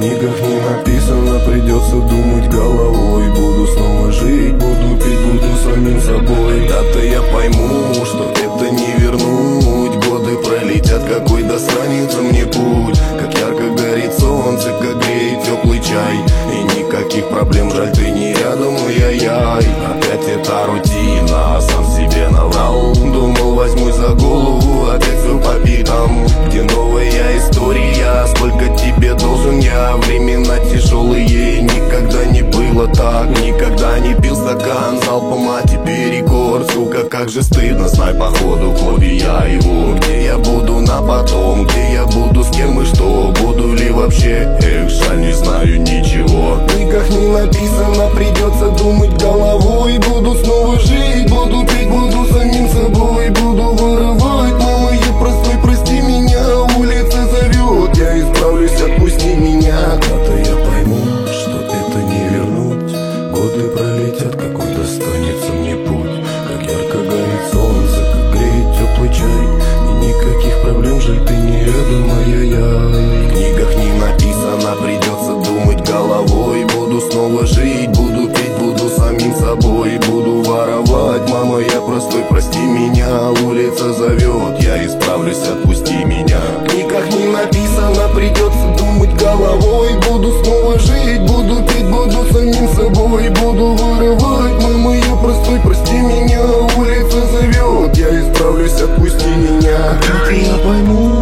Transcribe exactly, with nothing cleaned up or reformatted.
книгах не написано, придется думать головой. Буду снова жить, буду пить, буду самим собой. Когда-то я пойму, что это не вернуть. Годы пролетят, какой достанется мне путь. Как ярко горит солнце, как греет теплый чай. И никаких проблем, жаль, ты не рядом, ай-яй. Опять эта рутина, сам себе наврал. Думал, возьмусь за голову, опять все по пятам. Где новая история, сколько тебе должен я? Времена тяжелые, никогда не было так. Никогда не пил стакан залпом, а теперь рекорд. Сука, как же стыдно, знай, походу копия я его. Где я буду на потом, где я буду, с кем и что? Буду ли вообще, эх, жаль, не знаю ничего. В книгах не написано, придется думать головой. Буду снова жить, буду пить, буду самим собой. Буду воровать, мама, я простой, прости меня. Улица зовет, я исправлюсь, отпусти меня. Когда-то я пойму, что это не вернуть. Годы пролетят, какой достанется мне путь. Как ярко горит солнце, как греет теплый чай. И никаких проблем, жаль, ты не рядом, ай-яй-яй. В книгах не написано, придется думать головой. Буду снова жить, буду пить, буду самим собой. Буду воровать, мама, я простой, прости меня. Улица зовет, я исправлюсь, отпусти меня. В книгах не написано, придется думать головой. Буду снова жить, буду пить, буду самим собой. Буду воровать, мама, я простой, прости меня. Улица зовет, я исправлюсь, отпусти меня. Как я пойму,